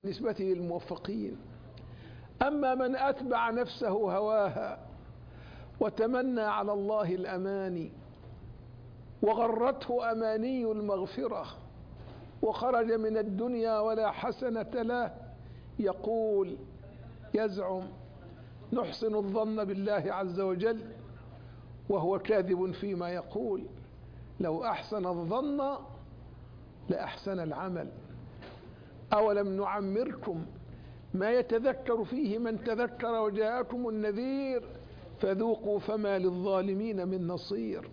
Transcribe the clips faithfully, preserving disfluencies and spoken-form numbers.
بالنسبة للموفقين. أما من أتبع نفسه هواها وتمنى على الله الأماني وغرته أماني المغفرة وخرج من الدنيا ولا حسنة له، يقول يزعم نحسن الظن بالله عز وجل وهو كاذب فيما يقول. لو أحسن الظن لأحسن العمل. أولم نعمركم ما يتذكر فيه من تذكر وجاءكم النذير فذوقوا فما للظالمين من نصير.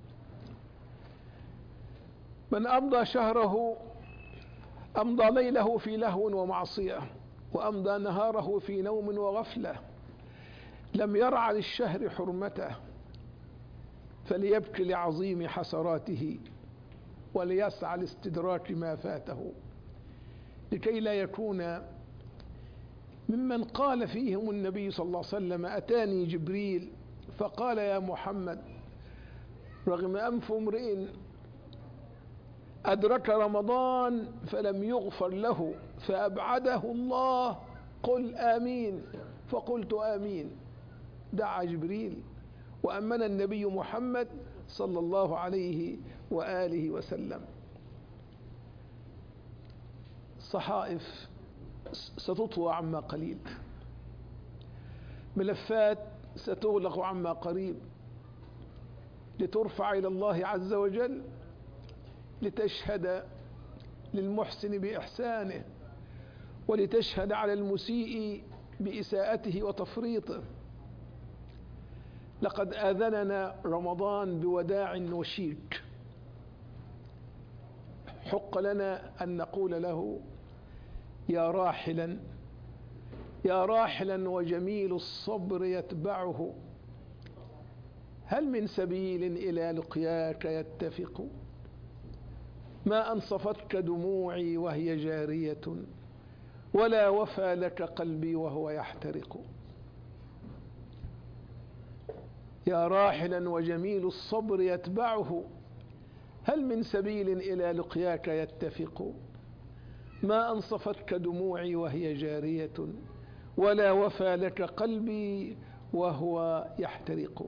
من أمضى شهره أمضى ليله في لهو ومعصية وأمضى نهاره في نوم وغفلة، لم يرع للشهر حرمته فليبكي لعظيم حسراته وليسعى لاستدراك ما فاته، لكي لا يكون ممن قال فيهم النبي صلى الله عليه وسلم أتاني جبريل فقال يا محمد رغم أنف امرئ أدرك رمضان فلم يغفر له فأبعده الله قل آمين، فقلت آمين. دعا جبريل وأمن النبي محمد صلى الله عليه وآله وسلم. صحائف ستطوى عما قليل، ملفات ستغلق عما قريب، لترفع إلى الله عز وجل لتشهد للمحسن بإحسانه ولتشهد على المسيء بإساءته وتفريطه. لقد آذننا رمضان بوداع وشيك، حق لنا أن نقول له يا راحلا يا راحلا وجميل الصبر يتبعه، هل من سبيل إلى لقياك يتفق؟ ما أنصفتك دموعي وهي جارية ولا وفى لك قلبي وهو يحترق. يا راحلا وجميل الصبر يتبعه، هل من سبيل إلى لقياك يتفق؟ ما أنصفتك دموعي وهي جارية ولا وفى لك قلبي وهو يحترق.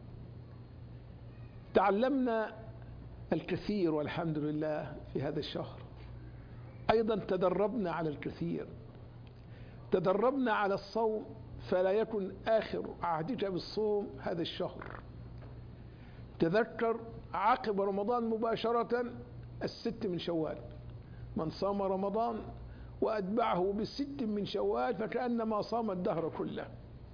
تعلمنا الكثير والحمد لله في هذا الشهر، أيضا تدربنا على الكثير. تدربنا على الصوم فلا يكن آخر عهدك بالصوم هذا الشهر. تذكر عقب رمضان مباشرة الست من شوال، من صام رمضان وأتبعه بالست من شوال فكأنما صام الدهر كله.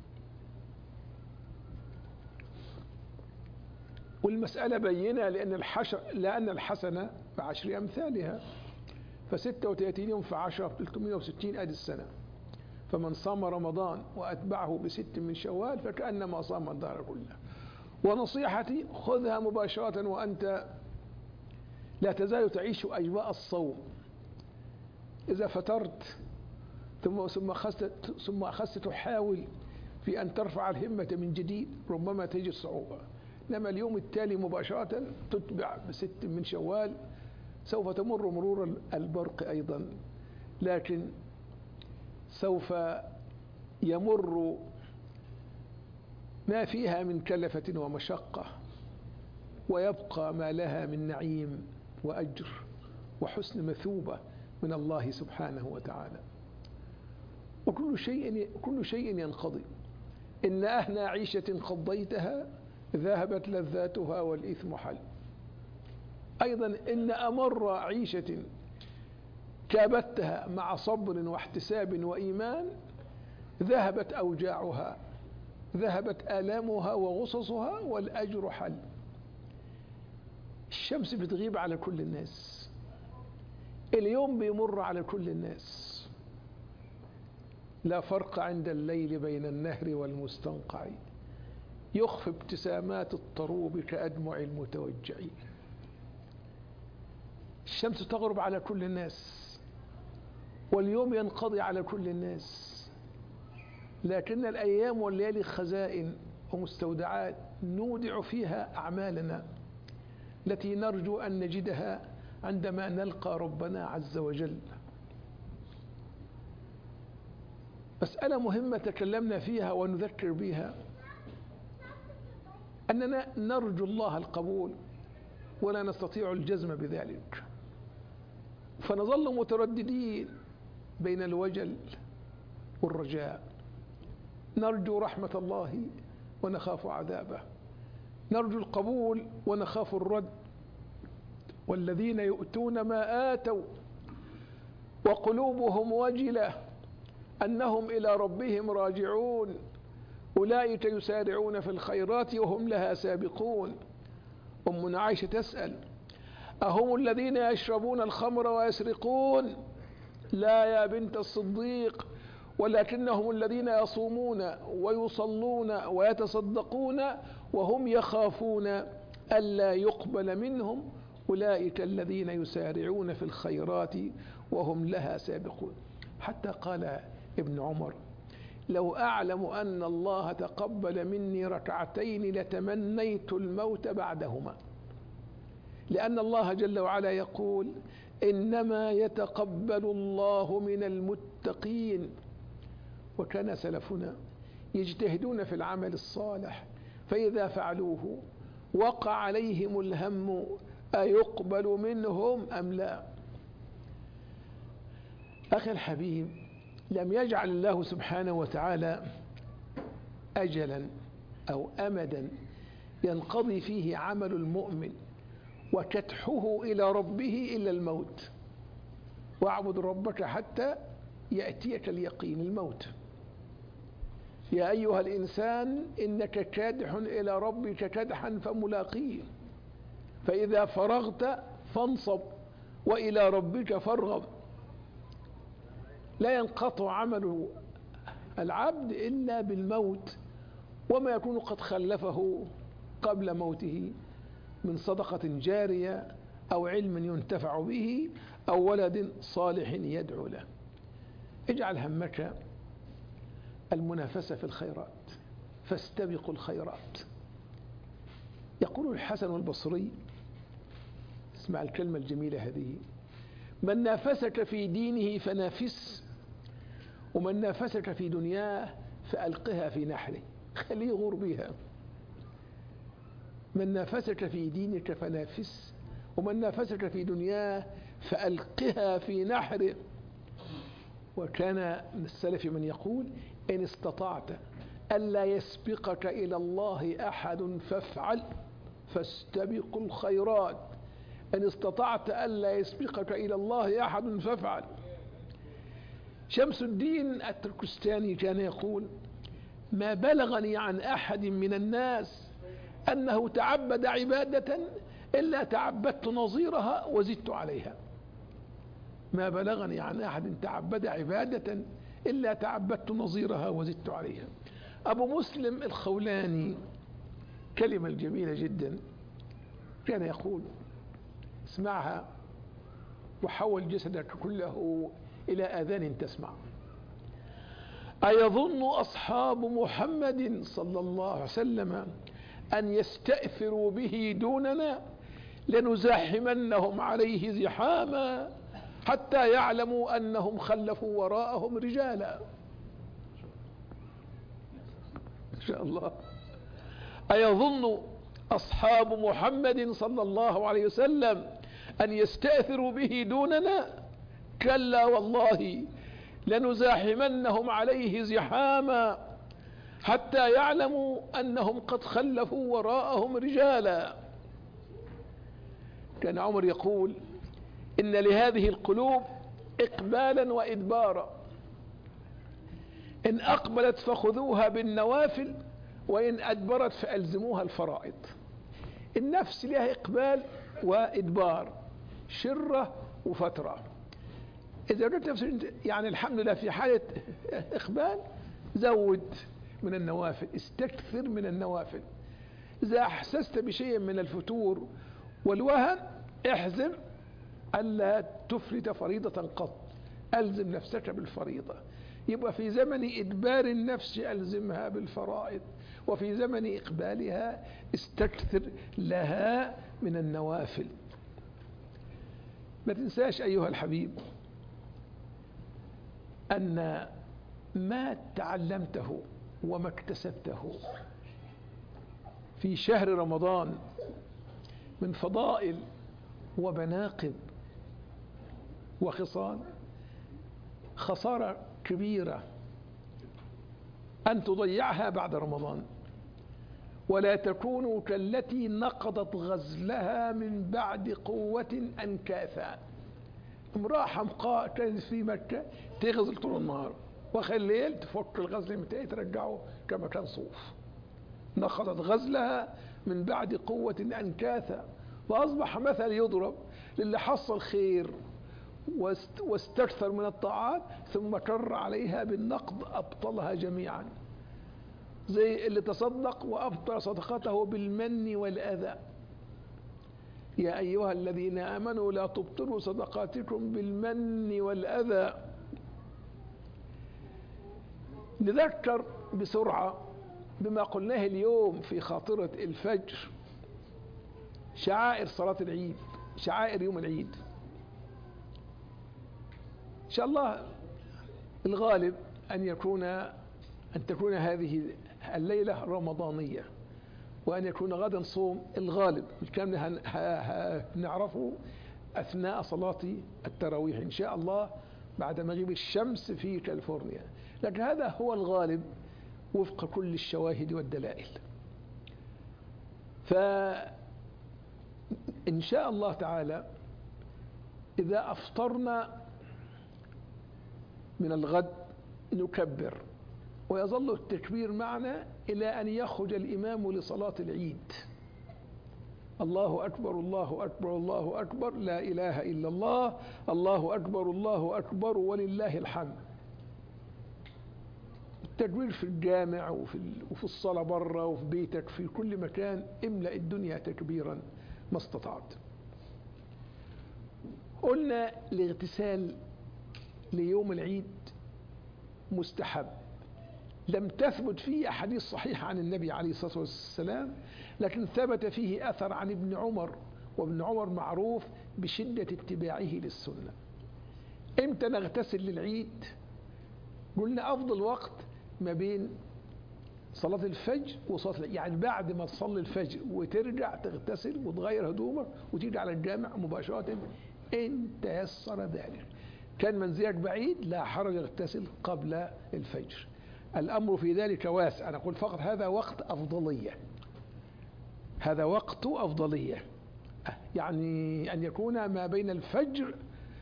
والمسألة بينة لأن الحشر لأن الحسنة بعشر أمثالها، فستة وثلاثين يوم في عشرة ثلاثمائة وستين أدي السنة. فمن صام رمضان وأتبعه بست من شوال فكأنما صام الدهر كله. ونصيحتي خذها مباشرة وأنت لا تزال تعيش أجواء الصوم. إذا فترت ثم ثم أخذت ثم أخذت تحاول في أن ترفع الهمة من جديد ربما تجد صعوبة، إنما اليوم التالي مباشرة تتبع بست من شوال سوف تمر مرور البرق أيضا، لكن سوف يمر ما فيها من كلفة ومشقة ويبقى ما لها من نعيم وأجر وحسن مثوبة من الله سبحانه وتعالى. وكل شيء كل شيء ينقضي. إن أهنى عيشة قضيتها ذهبت لذاتها والإثم حل. أيضا إن أمر عيشة كابتها مع صبر واحتساب وإيمان ذهبت أوجاعها، ذهبت آلامها وغصصها والأجر حل. الشمس بتغيب على كل الناس، اليوم بيمر على كل الناس، لا فرق عند الليل بين النهر والمستنقع، يخفي ابتسامات الطروب كأدمع المتوجعين. الشمس تغرب على كل الناس واليوم ينقضي على كل الناس، لكن الأيام والليالي خزائن ومستودعات نودع فيها أعمالنا التي نرجو أن نجدها عندما نلقى ربنا عز وجل. مسألة مهمة تكلمنا فيها ونذكر بها، أننا نرجو الله القبول ولا نستطيع الجزم بذلك، فنظل مترددين بين الوجل والرجاء. نرجو رحمة الله ونخاف عذابه، نرجو القبول ونخاف الرد. والذين يؤتون ما آتوا وقلوبهم وجلة أنهم إلى ربهم راجعون أولئك يسارعون في الخيرات وهم لها سابقون. أمنا عائشة تسأل: أهم الذين يشربون الخمر ويسرقون؟ لا يا بنت الصديق، ولكنهم الذين يصومون ويصلون ويتصدقون وهم يخافون ألا يقبل منهم أولئك الذين يسارعون في الخيرات وهم لها سابقون. حتى قال ابن عمر: لو أعلم أن الله تقبل مني ركعتين لتمنيت الموت بعدهما، لأن الله جل وعلا يقول: إنما يتقبل الله من المتقين. وكان سلفنا يجتهدون في العمل الصالح، فإذا فعلوه وقع عليهم الهم أيقبل منهم أم لا. أخي الحبيب، لم يجعل الله سبحانه وتعالى أجلا أو أمدا ينقضي فيه عمل المؤمن وكدحه إلى ربه إلا الموت. واعبد ربك حتى يأتيك اليقين، الموت. يا أيها الإنسان إنك كادح إلى ربك كدحا فملاقيه، فإذا فرغت فانصب وإلى ربك فارغب. لا ينقطع عمل العبد إلا بالموت، وما يكون قد خلفه قبل موته من صدقة جارية أو علم ينتفع به أو ولد صالح يدعو له. اجعل همك المنافسة في الخيرات، فاستبقوا الخيرات. يقول الحسن البصري، اسمع الكلمة الجميلة هذه: من نافسك في دينه فنافس، ومن نافسك في دنياه فألقها في نحره، خليه يغور بها. من نافسك في دينك فنافس، ومن نافسك في دنياه فألقها في نحره. وكان من السلف من يقول: إن استطعت ألا يسبقك إلى الله أحد فافعل، فاستبقوا الخيرات. إن استطعت ألا يسبقك إلى الله أحد فافعل. شمس الدين التركستاني كان يقول: ما بلغني عن أحد من الناس أنه تعبد عبادة إلا تعبدت نظيرها وزدت عليها. ما بلغني عن أحد تعبد عبادة إلا تعبدت نظيرها وزدت عليها. أبو مسلم الخولاني كلمة جميلة جدا كان يقول، اسمعها وحول جسدك كله إلى آذان تسمع: أيظن أصحاب محمد صلى الله عليه وسلم أن يستأثروا به دوننا؟ لنزاحمنهم عليه زحاما حتى يعلموا أنهم خلفوا وراءهم رجالا. إن شاء الله. أيظن أصحاب محمد صلى الله عليه وسلم أن يستأثروا به دوننا؟ كلا والله لنزاحمنهم عليه زحاما حتى يعلموا أنهم قد خلفوا وراءهم رجالا. كان عمر يقول: إن لهذه القلوب إقبالا وإدبارا، إن أقبلت فخذوها بالنوافل، وإن أدبرت فألزموها الفرائض. النفس لها إقبال وإدبار، شرة وفترة. إذا كنت نفس يعني الحمد لله في حالة إقبال، زود من النوافل، استكثر من النوافل. إذا أحسست بشيء من الفتور والوهن، احزم ألا تفرط فريضة قط، ألزم نفسك بالفريضة. يبقى في زمن إدبار النفس ألزمها بالفرائض، وفي زمن إقبالها استكثر لها من النوافل. ما تنساش أيها الحبيب أن ما تعلمته وما اكتسبته في شهر رمضان من فضائل ومناقب وخصال، خسارة كبيرة أن تضيعها بعد رمضان. ولا تكونوا كالتي نقضت غزلها من بعد قوة أنكاثا. امرأة حمقاء كانت في مكة تغزل طول النهار، وآخر الليل تفك الغزل متى ترجعه كما كان صوف. نقضت غزلها من بعد قوة أنكاثا، وأصبح مثل يضرب للي حصل خير واستكثر من الطاعات ثم كر عليها بالنقض أبطلها جميعا، زي اللي تصدق وأبطل صدقته بالمن والأذى. يا أيها الذين آمنوا لا تبطلوا صدقاتكم بالمن والأذى. نذكر بسرعة بما قلناه اليوم في خاطرة الفجر، شعائر صلاة العيد، شعائر يوم العيد. إن شاء الله الغالب أن يكون أن تكون هذه الليلة رمضانية، وأن يكون غدا صوم. الغالب الكلام نعرفه أثناء صلاة التراويح إن شاء الله بعد مغيب الشمس في كاليفورنيا، لكن هذا هو الغالب وفق كل الشواهد والدلائل. فإن شاء الله تعالى إذا أفطرنا من الغد نكبر، ويظل التكبير معنا إلى أن يخرج الإمام لصلاة العيد. الله أكبر الله أكبر الله أكبر لا إله إلا الله، الله أكبر الله أكبر ولله الحمد. التكبير في الجامع وفي وفي الصلاة برا وفي بيتك في كل مكان، املأ الدنيا تكبيرا ما استطعت. قلنا الاغتسال ليوم العيد مستحب، لم تثبت فيه أحاديث صحيحة عن النبي عليه الصلاة والسلام، لكن ثبت فيه أثر عن ابن عمر، وابن عمر معروف بشدة اتباعه للسنة. امتى نغتسل للعيد؟ قلنا أفضل وقت ما بين صلاة الفجر وصلاة العيد، يعني بعد ما تصلي الفجر وترجع تغتسل وتغير هدومك وتيجي على الجامع مباشرة إن تيسر ذلك. كان منزلك بعيد لا حرج اغتسل قبل الفجر، الأمر في ذلك واسع. أنا أقول فقط هذا وقت أفضلية، هذا وقت أفضلية، يعني أن يكون ما بين الفجر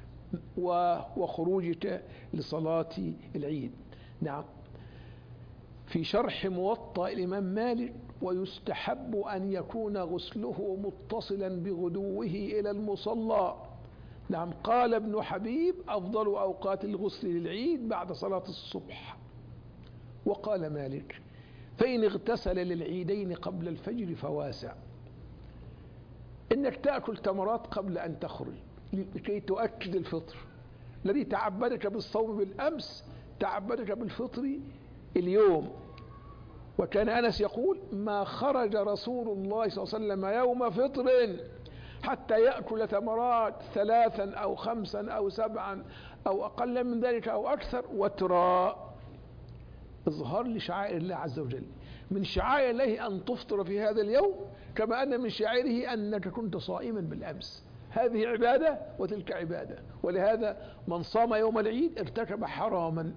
وخروجك لصلاة العيد. نعم، في شرح موطأ الإمام مالك: ويستحب أن يكون غسله متصلا بغدوه إلى المصلى. نعم، قال ابن حبيب: أفضل أوقات الغسل للعيد بعد صلاة الصبح. وقال مالك: فإن اغتسل للعيدين قبل الفجر فواسع. إنك تأكل تمرات قبل أن تخرج لكي تؤكد الفطر. الذي تعبدك بالصوم بالأمس تعبدك بالفطر اليوم. وكان أنس يقول: ما خرج رسول الله صلى الله عليه وسلم يوم فطر حتى يأكل تمرات ثلاثا أو خمسا أو سبعا أو أقل من ذلك أو أكثر وترى، إظهار لشعائر الله عز وجل. من شعائر الله أن تفطر في هذا اليوم، كما أن من شعائره أنك كنت صائما بالأمس. هذه عبادة وتلك عبادة، ولهذا من صام يوم العيد ارتكب حراما.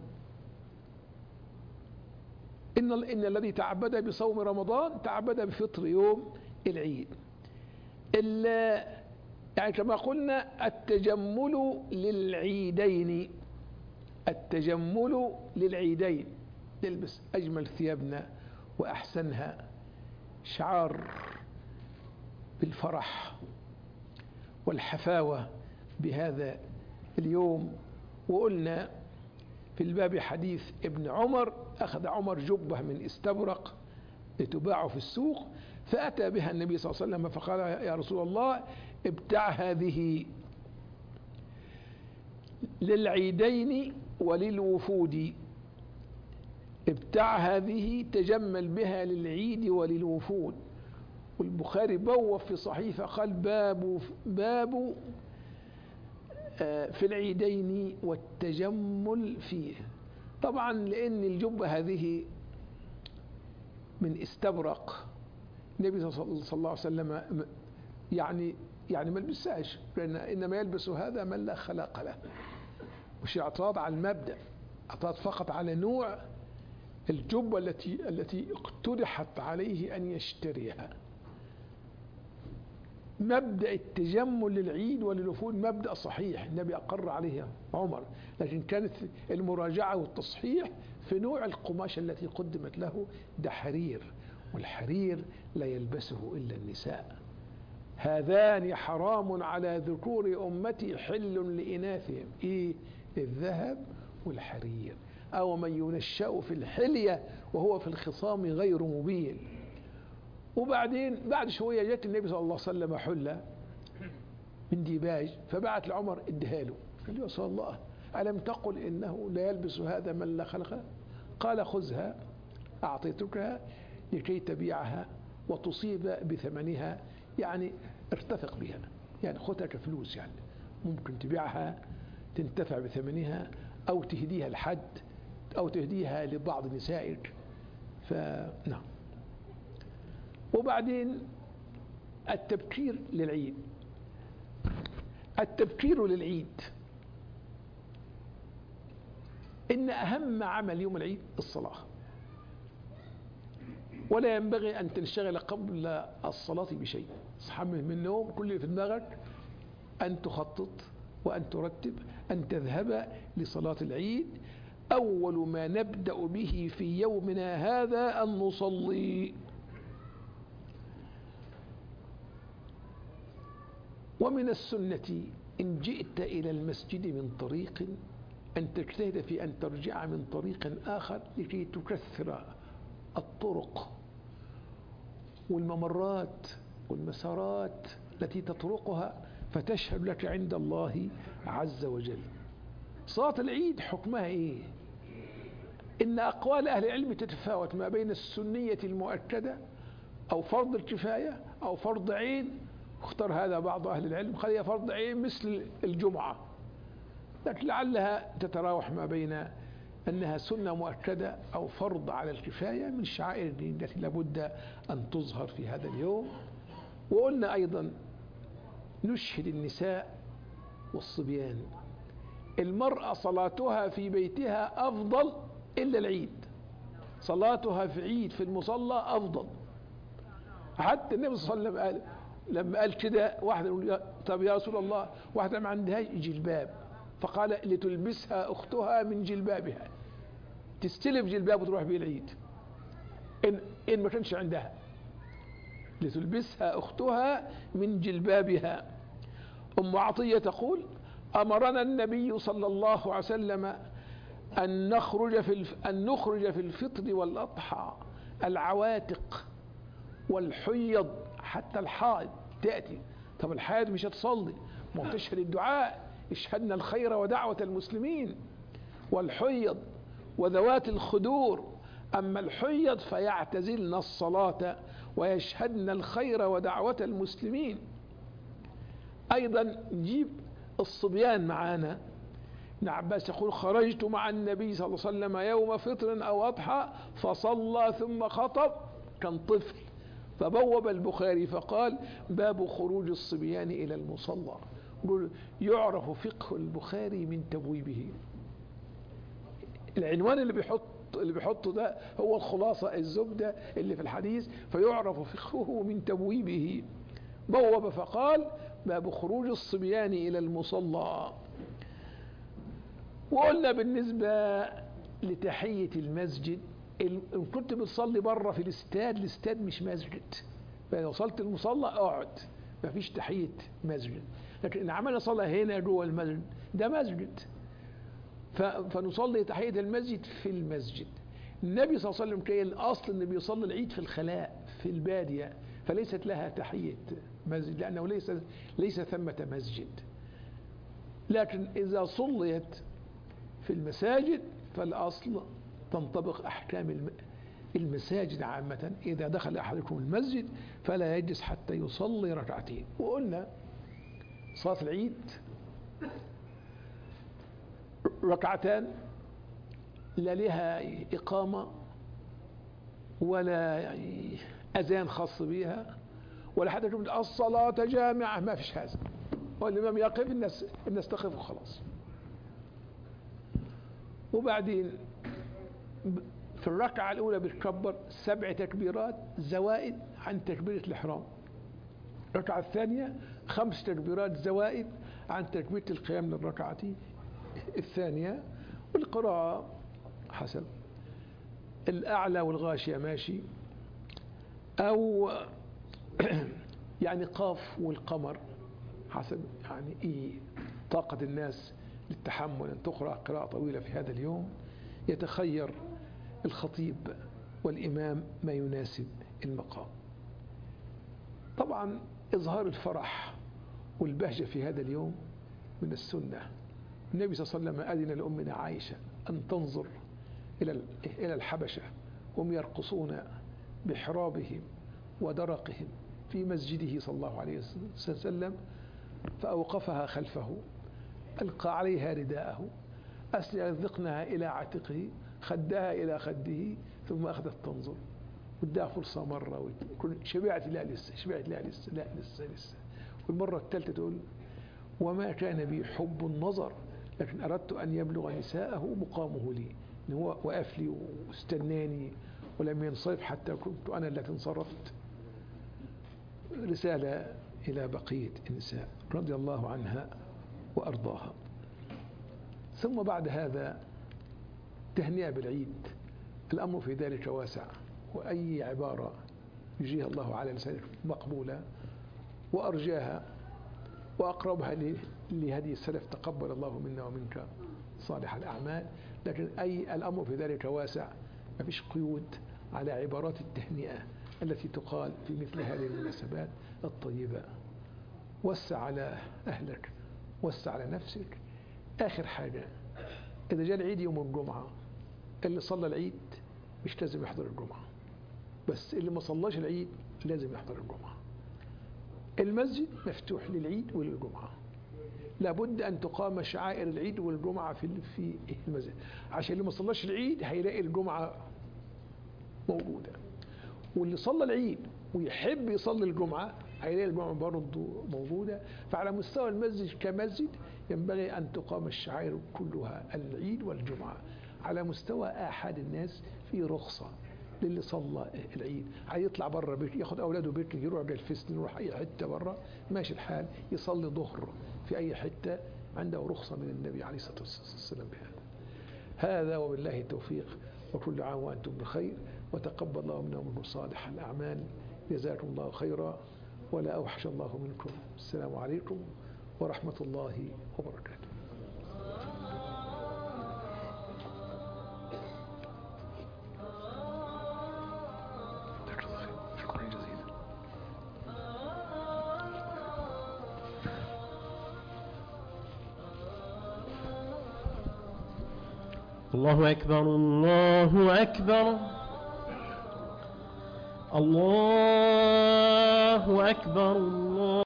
إن, إن الذي تعبد بصوم رمضان تعبد بفطر يوم العيد. يعني كما قلنا التجمل للعيدين، التجمل للعيدين، نلبس أجمل ثيابنا وأحسنها، شعار بالفرح والحفاوة بهذا اليوم. وقلنا في الباب حديث ابن عمر: أخذ عمر جبة من استبرق لتباع في السوق، فأتى بها النبي صلى الله عليه وسلم فقال: يا رسول الله ابتع هذه للعيدين وللوفود. ابتع هذه تجمل بها للعيد وللوفود. والبخاري بوّف في صحيفة قال: باب باب في العيدين والتجمل فيه. طبعا لأن الجبة هذه من استبرق، النبي صلى الله عليه وسلم يعني يعني ما لبسهاش، لأن إنما يلبس هذا من لا خلاق له. مش اعتراض على المبدأ، اعتراض فقط على نوع الجبة التي التي اقترحت عليه أن يشتريها. مبدأ التجمل للعيد وللوفود مبدأ صحيح، النبي أقر عليه عمر، لكن كانت المراجعة والتصحيح في نوع القماش التي قدمت له. ده حرير، والحرير لا يلبسه إلا النساء. هذان حرام على ذكور أمتي حل لإناثهم، إيه؟ الذهب والحرير. أو من ينشأ في الحلية وهو في الخصام غير مبين. وبعدين بعد شوية جت النبي صلى الله عليه وسلم حلة من ديباج، فبعت لعمر اديها له، قال له يا رسول الله ألم تقل إنه لا يلبس هذا من لا خلقه؟ قال خذها أعطيتكها لكي تبيعها وتصيب بثمنها، يعني ارتفق بها، يعني خذها كفلوس، يعني ممكن تبيعها تنتفع بثمنها أو تهديها لحد أو تهديها لبعض نسائك. فنعم. وبعدين التبكير للعيد. التبكير للعيد إن أهم عمل يوم العيد الصلاة، ولا ينبغي أن تنشغل قبل الصلاة بشيء. اصحى من النوم كل اللي في دماغك أن تخطط وأن ترتب أن تذهب لصلاة العيد. أول ما نبدأ به في يومنا هذا أن نصلي. ومن السنة إن جئت إلى المسجد من طريق أن تجتهد في أن ترجع من طريق آخر لكي تكثر الطرق والممرات والمسارات التي تطرقها فتشهد لك عند الله عز وجل. صلاة العيد حكمها إيه؟ إن أقوال أهل العلم تتفاوت ما بين السنية المؤكدة أو فرض الكفاية أو فرض عين. اختار هذا بعض أهل العلم، قال هي فرض عين مثل الجمعة، لكن لعلها تتراوح ما بين أنها سنة مؤكدة أو فرض على الكفاية من شعائر الدين التي لابد أن تظهر في هذا اليوم. وقلنا أيضا نشهد النساء والصبيان. المرأة صلاتها في بيتها أفضل إلا العيد، صلاتها في عيد في المصلى أفضل. حتى النبي صلى الله عليه وسلم قال لما قال كده واحدة يقول طب يا رسول الله واحدة ما عندهاش جلباب، فقال لتلبسها أختها من جلبابها، تستلف جلباب وتروح به العيد إن, إن ما كانش عندها، لتلبسها أختها من جلبابها. أم عطية تقول أمرنا النبي صلى الله عليه وسلم أن نخرج في أن نخرج في الفطر والأضحى العواتق والحيض، حتى الحائض تأتي. طب الحائض مش هتصلي، ما تشهد الدعاء، اشهدنا الخير ودعوة المسلمين. والحيض وذوات الخدور، أما الحيض فيعتزلن الصلاة ويشهدن الخير ودعوة المسلمين. أيضا نجيب الصبيان معانا. ابن عباس يقول خرجت مع النبي صلى الله عليه وسلم يوم فطر أو أضحى فصلى ثم خطب، كان طفل، فبوب البخاري فقال باب خروج الصبيان إلى المصلى. يعرف فقه البخاري من تبويبه. العنوان اللي بيحط اللي بيحطه ده هو الخلاصة الزبدة اللي في الحديث، فيعرف فقهه من تبويبه. بوب فقال باب خروج الصبيان إلى المصلى. وقلنا بالنسبة لتحية المسجد، إن كنت بتصلي بره في الاستاد، الاستاد مش مسجد، فإذا وصلت المصلى اقعد، ما فيش تحية مسجد. لكن إن عملنا صلاة هنا جوه المسجد ده مسجد، فنصلي تحية المسجد في المسجد. النبي صلى الله عليه وسلم كان الأصل إنه بيصلي العيد في الخلاء في البادية، فليست لها تحية مسجد لأنه ليس ليس ثمة مسجد. لكن إذا صليت في المساجد فالأصل تنطبق أحكام المساجد عامة. إذا دخل أحدكم المسجد فلا يجلس حتى يصلي ركعتين. وقلنا صلاة العيد ركعتان لا لها إقامة ولا يعني أذان خاص بها ولا حتى جملة الصلاة جامعة، ما فيش هذا. والإمام يقف الناس الناس تقف وخلاص. وبعدين في الركعة الأولى بتكبر سبع تكبيرات زوائد عن تكبيرة الإحرام. الركعة الثانية خمس تكبيرات زوائد عن تكبيرة القيام للركعة الثانية. والقراءة حسب الأعلى والغاشية ماشي، أو يعني قاف والقمر حسب يعني إيه طاقة الناس للتحمل أن تقرأ قراءة طويلة في هذا اليوم. يتخير الخطيب والإمام ما يناسب المقام. طبعا إظهار الفرح والبهجة في هذا اليوم من السنة. النبي صلى الله عليه وسلم أذن لأمنا عائشة أن تنظر إلى إلى الحبشة هم يرقصون بحرابهم ودرقهم في مسجده صلى الله عليه وسلم، فأوقفها خلفه، ألقى عليها رداءه، أسلع ذقنها إلى عاتقه، خدها إلى خده، ثم أخذت تنظر ودها فرصة مرة، شبعت لا لسه، شبعت لا لسه، لا لسه لسه. والمرة الثالثة تقول وما كان بي حب النظر لكن أردت أن يبلغ نساءه مقامه لي، إن هو وقف لي واستناني ولم ينصرف حتى كنت أنا التي انصرفت. رسالة إلى بقية النساء رضي الله عنها وأرضاها. ثم بعد هذا تهنئة بالعيد. الأمر في ذلك واسع، وأي عبارة يجيها الله على لسانك مقبولة، وأرجاها وأقربها لهدي السلف تقبل الله منا ومنك صالح الأعمال. لكن أي الأمر في ذلك واسع، ما فيش قيود على عبارات التهنئة التي تقال في مثل هذه المناسبات الطيبة. وسع على أهلك، وسع على نفسك. آخر حاجة، إذا جاء العيد يوم الجمعة، اللي صلى العيد مش لازم يحضر الجمعة، بس اللي ما صلاش العيد لازم يحضر الجمعة. المسجد مفتوح للعيد وللجمعة، لابد أن تقام شعائر العيد والجمعة في في المسجد، عشان اللي ما صلاش العيد هيلاقي الجمعة موجودة، واللي صلى العيد ويحب يصلي الجمعة هيلاقي الجمعة برضه موجودة. فعلى مستوى المسجد كمسجد ينبغي أن تقام الشعائر كلها العيد والجمعة. على مستوى آحاد الناس في رخصة للي صلى العيد، هيطلع بره بيت ياخد أولاده بيت يروح بالفسن يروح أي حتة بره ماشي الحال، يصلي ظهر في أي حتة، عنده رخصة من النبي عليه الصلاة والسلام بهذا. هذا وبالله التوفيق، وكل عام وأنتم بخير، وتقبل الله منا ومنكم صالح الأعمال. جزاكم الله خيرا، ولا أوحش الله منكم. السلام عليكم ورحمة الله وبركاته. شكرا جزيلا. الله أكبر، الله أكبر، الله أكبر، الله